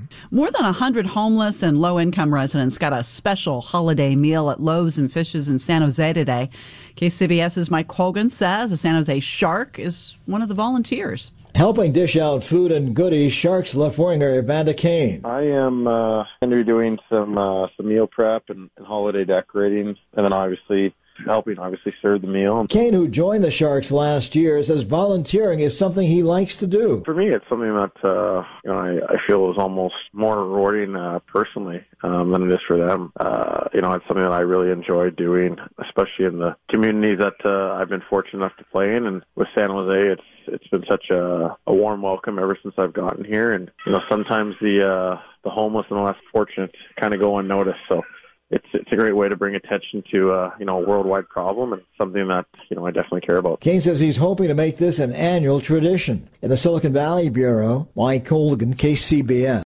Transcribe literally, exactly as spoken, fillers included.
More than one hundred homeless and low-income residents got a special holiday meal at Loaves and Fishes in San Jose today. K C B S's Mike Colgan says the San Jose Shark is one of the volunteers. Helping dish out food and goodies, Sharks left winger Evander Kane. I am uh, going to be doing some uh, some meal prep and, and holiday decorating, and then obviously helping obviously serve the meal. Kane, who joined the Sharks last year, says volunteering is something he likes to do. For me, it's something that uh, you know I, I feel is almost more rewarding uh, personally um, than it is for them. Uh, you know, it's something that I really enjoy doing, especially in the communities that uh, I've been fortunate enough to play in. And with San Jose, it's it's been such a, a warm welcome ever since I've gotten here. And you know, sometimes the uh, the homeless and the less fortunate kind of go unnoticed. So. It's it's a great way to bring attention to uh, you know a worldwide problem and something that you know I definitely care about. Kane says he's hoping to make this an annual tradition. In the Silicon Valley Bureau, Mike Colgan, K C B S.